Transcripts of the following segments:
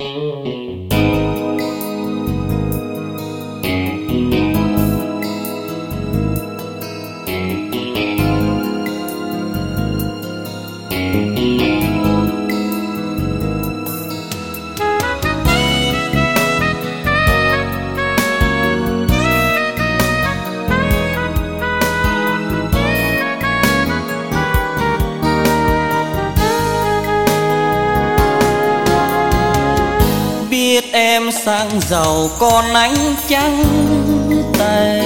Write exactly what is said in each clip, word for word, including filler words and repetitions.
Biết em sang giàu còn anh trắng tay,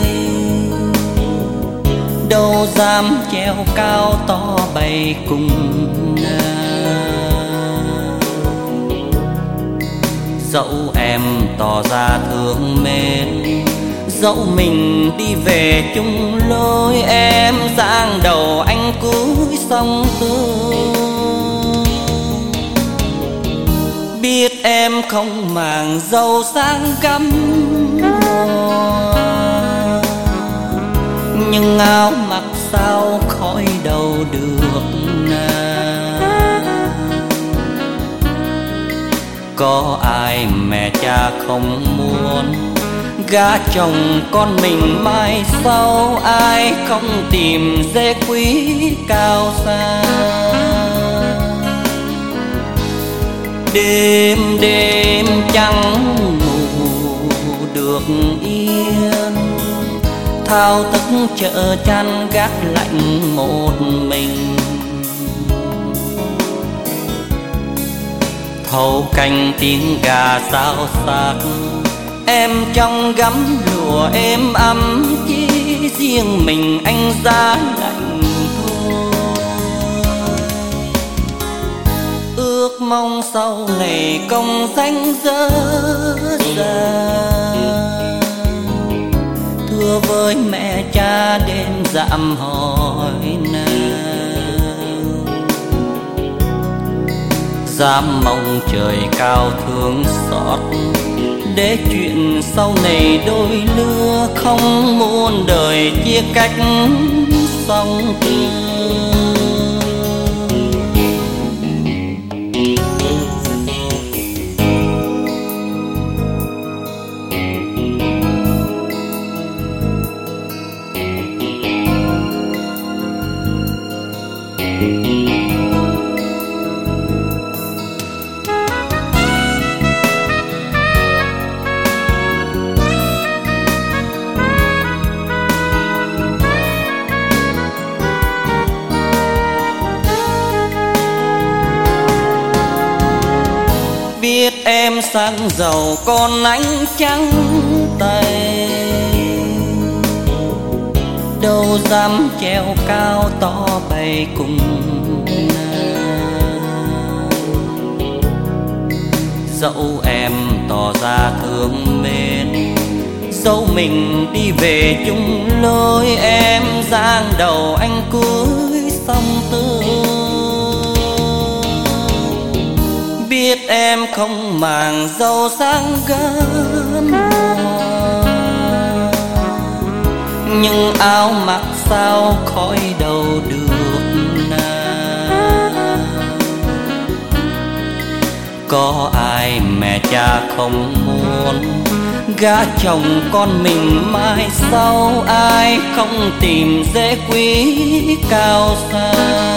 đâu dám treo cao to bày cùng nàng. Dẫu em tỏ ra thương mến, dẫu mình đi về chung lối, em giang đầu anh cúi sông tươi. Biết em không màng giàu sang gấm hoa, nhưng áo mặc sao khỏi đầu được nàng. Có ai mẹ cha không muốn gả chồng con mình mai sau, ai không tìm dễ quý cao xa. Đêm đêm chẳng ngủ được yên, thao thức chợ chăn gác lạnh một mình. Thâu canh tiếng gà xao xạc, em trong gấm lụa êm ấm, chỉ riêng mình anh giá lạnh thôi. Ước mong sau này công danh dở dàng, thưa với mẹ cha đến dạm hỏi nàng. Dám mong trời cao thương xót, để chuyện sau này đôi lứa không muôn đời chia cách song tương. Biết em sang giàu còn anh trắng tay, đâu dám treo cao to bày cùng nàng. Dẫu em tỏ ra thương mến, dẫu mình đi về chung lối, em giang đầu anh cúi sông tươi. Biết em không màng giàu sang gấm hoa, nhưng áo mặc sao khỏi đầu được nàng. Có ai mẹ cha không muốn gả chồng con mình mai sau, ai không tìm dễ quý cao xa.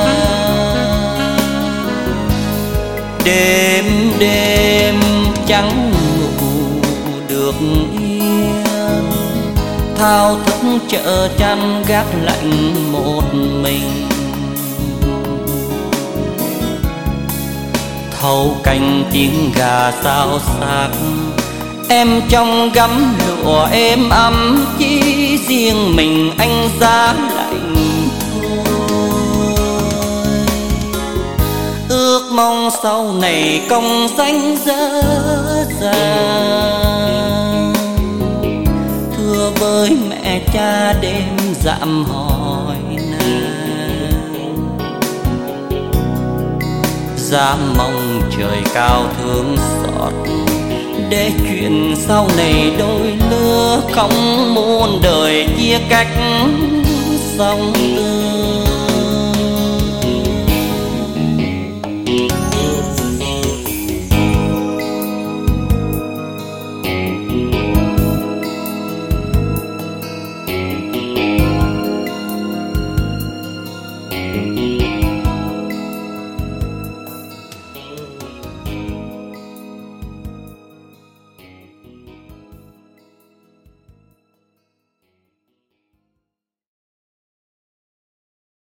Đêm đêm chẳng ngủ được yên, thao thức chợ chăn gác lạnh một mình. Thâu canh tiếng gà xao xạc, em trong gấm lụa êm ấm, chỉ riêng mình anh giá lạnh thôi. Ước mong sau này công danh dở dàng, thưa với mẹ cha đêm dạm hỏi nàng. Dám mong trời cao thương xót, để chuyện sau này đôi lứa không muôn đời chia cách song tương.